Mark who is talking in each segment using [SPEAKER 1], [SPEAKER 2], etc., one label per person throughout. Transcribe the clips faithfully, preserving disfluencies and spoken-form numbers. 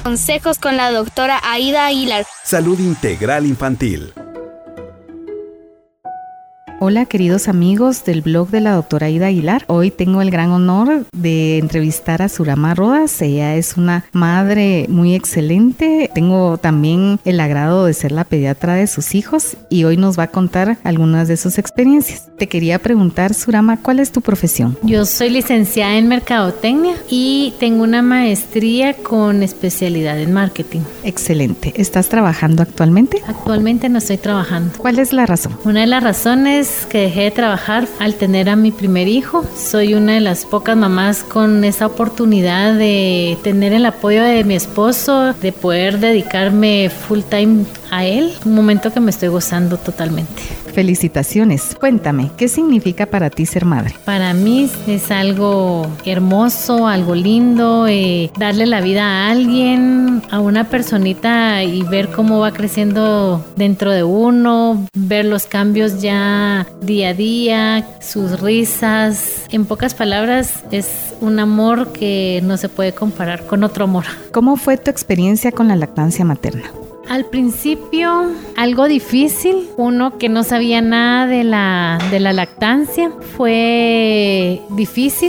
[SPEAKER 1] Consejos con la doctora Aida Aguilar.
[SPEAKER 2] Salud Integral Infantil.
[SPEAKER 3] Hola queridos amigos del blog de la doctora Aida Aguilar. Hoy tengo el gran honor de entrevistar a Surama Rodas. Ella es una madre muy excelente. Tengo también el agrado de ser la pediatra de sus hijos y hoy nos va a contar algunas de sus experiencias. Te quería preguntar, Surama, ¿cuál es tu profesión?
[SPEAKER 4] Yo soy licenciada en Mercadotecnia y tengo una maestría con especialidad en marketing.
[SPEAKER 3] Excelente. ¿Estás trabajando actualmente?
[SPEAKER 4] Actualmente no estoy trabajando.
[SPEAKER 3] ¿Cuál es la razón?
[SPEAKER 4] Una de las razones que dejé de trabajar al tener a mi primer hijo. Soy una de las pocas mamás con esa oportunidad de tener el apoyo de mi esposo, de poder dedicarme full time a él, un momento que me estoy gozando totalmente.
[SPEAKER 3] Felicitaciones. Cuéntame, ¿qué significa para ti ser madre?
[SPEAKER 4] Para mí es algo hermoso, algo lindo, eh, darle la vida a alguien, a una personita y ver cómo va creciendo dentro de uno, ver los cambios ya día a día, sus risas. En pocas palabras, es un amor que no se puede comparar con otro amor.
[SPEAKER 3] ¿Cómo fue tu experiencia con la lactancia materna?
[SPEAKER 4] Al principio, algo difícil. Uno que no sabía nada de la, de la lactancia. Fue difícil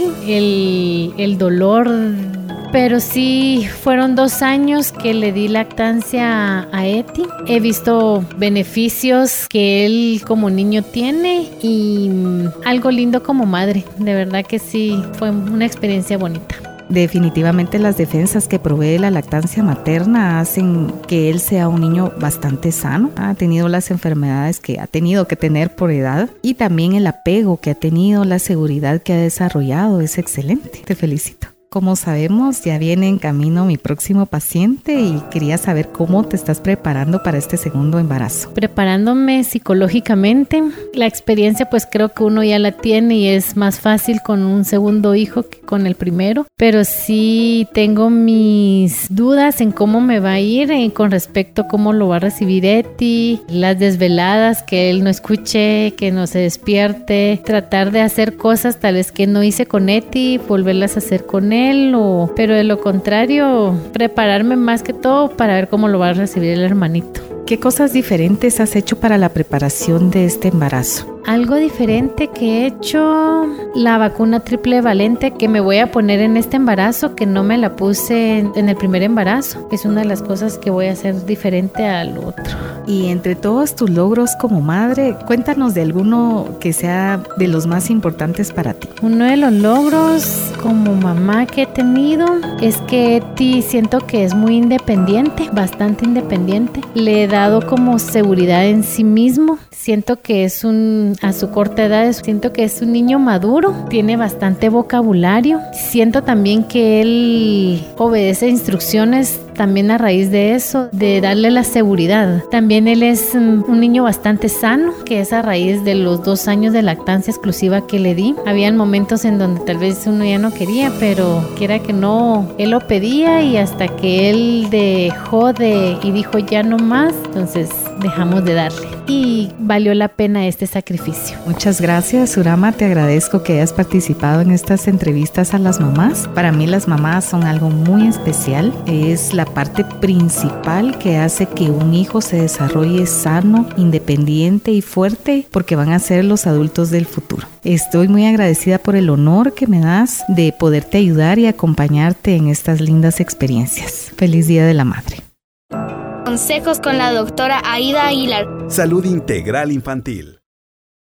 [SPEAKER 4] el, el dolor, pero sí fueron dos años que le di lactancia a, a Eti. He visto beneficios que él como niño tiene y algo lindo como madre. De verdad que sí, fue una experiencia bonita.
[SPEAKER 3] Definitivamente las defensas que provee la lactancia materna hacen que él sea un niño bastante sano. Ha tenido las enfermedades que ha tenido que tener por edad y también el apego que ha tenido, la seguridad que ha desarrollado es excelente. Te felicito. Como sabemos, ya viene en camino mi próximo paciente y quería saber cómo te estás preparando para este segundo embarazo.
[SPEAKER 4] Preparándome psicológicamente. La experiencia pues creo que uno ya la tiene y es más fácil con un segundo hijo que con el primero. Pero sí tengo mis dudas en cómo me va a ir eh, con respecto a cómo lo va a recibir Eti, las desveladas, que él no escuche, que no se despierte, tratar de hacer cosas tal vez que no hice con Eti, volverlas a hacer con él. O, pero de lo contrario, prepararme más que todo para ver cómo lo va a recibir el hermanito.
[SPEAKER 3] ¿Qué cosas diferentes has hecho para la preparación de este embarazo?
[SPEAKER 4] Algo diferente que he hecho, la vacuna triple valente que me voy a poner en este embarazo, que no me la puse en, en el primer embarazo. Es una de las cosas que voy a hacer diferente al otro.
[SPEAKER 3] Y entre todos tus logros como madre, cuéntanos de alguno que sea de los más importantes para ti.
[SPEAKER 4] Uno de los logros como mamá que he tenido es que Eti siento que es muy independiente, bastante independiente. Le he dado como seguridad en sí mismo. Siento que es un, a su corta edad, siento que es un niño maduro, tiene bastante vocabulario. Siento también que él obedece instrucciones también a raíz de eso, de darle la seguridad. También él es un niño bastante sano, que es a raíz de los dos años de lactancia exclusiva que le di. Habían momentos en donde tal vez uno ya no quería, pero quiera que no, él lo pedía y hasta que él dejó de y dijo ya no más, entonces dejamos de darle. Y valió la pena este sacrificio.
[SPEAKER 3] Muchas gracias, Surama. Te agradezco que hayas participado en estas entrevistas a las mamás. Para mí las mamás son algo muy especial. Es la parte principal que hace que un hijo se desarrolle sano, independiente y fuerte, porque van a ser los adultos del futuro. Estoy muy agradecida por el honor que me das de poderte ayudar y acompañarte en estas lindas experiencias. Feliz Día de la Madre.
[SPEAKER 1] Consejos con la doctora Aida Aguilar.
[SPEAKER 2] Salud Integral Infantil.